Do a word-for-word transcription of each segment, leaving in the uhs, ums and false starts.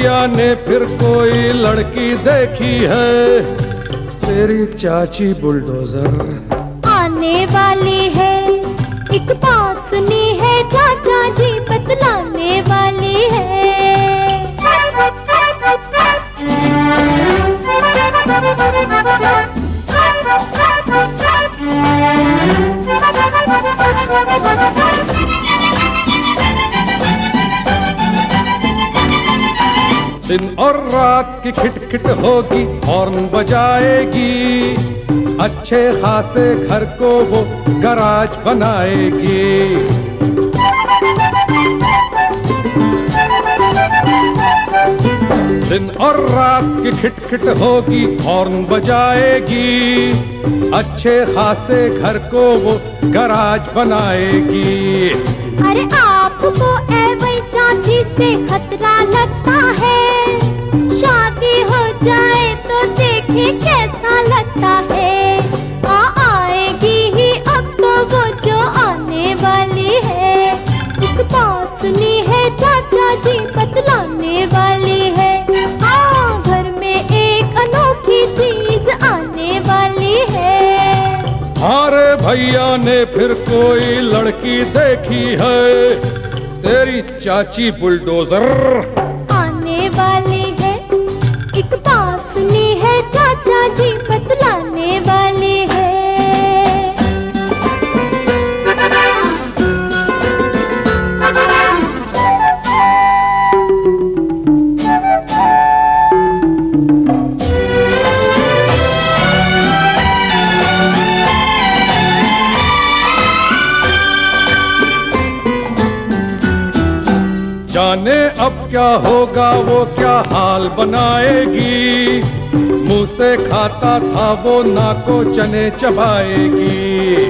भैया ने फिर कोई लड़की देखी है, तेरी चाची बुलडोजर आने वाली है। एक बात सुनी है चाचा जी बतलाने वाली है। दिन और रात की खिटखिट होगी, हॉर्न बजाएगी, अच्छे खासे घर को वो गराज बनाएगी। दिन और रात की खिटखिट होगी, हॉर्न बजाएगी, अच्छे खासे घर को वो गराज बनाएगी। अरे आपको एवं चाची से खतरा लगता है, शादी हो जाए तो देखे कैसा लगता है। आ आएगी ही अब तो वो जो आने वाली है। एक बात सुनी है चाचा जी बतलाने वाली है। हाँ, घर में एक अनोखी चीज आने वाली है। हमारे भैया ने फिर कोई लड़की देखी है, तेरी चाची बुलडोजर आने वाली है। एक बात सुनी है चाचा जी बतलाने वाली है। जाने अब क्या होगा, वो क्या हाल बनाएगी, मुंह से खाता था वो नाको चने चबाएगी।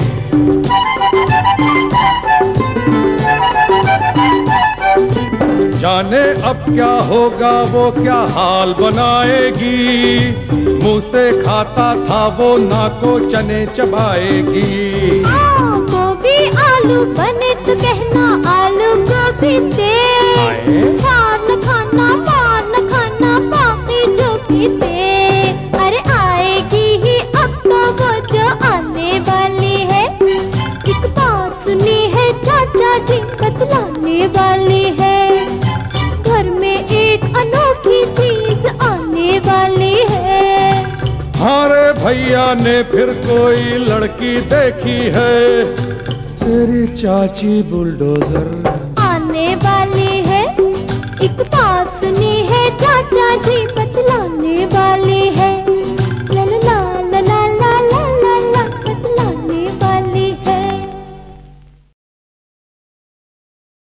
जाने अब क्या होगा, वो क्या हाल बनाएगी, मुंह से खाता था वो नाको चने चबाएगी। गोभी आलू बने तो कहना आलू गोभी दे, मार न खाना मार न खाना बाकी जो भी दे। अरे आएगी ही अब तो वो जो आने वाली है। एक बात सुनी है चाचा जी बतलाने वाली है। घर में एक अनोखी चीज आने वाली है। हमारे भैया ने फिर कोई लड़की देखी है, तेरी चाची बुलडोजर आने वाली है। एक बात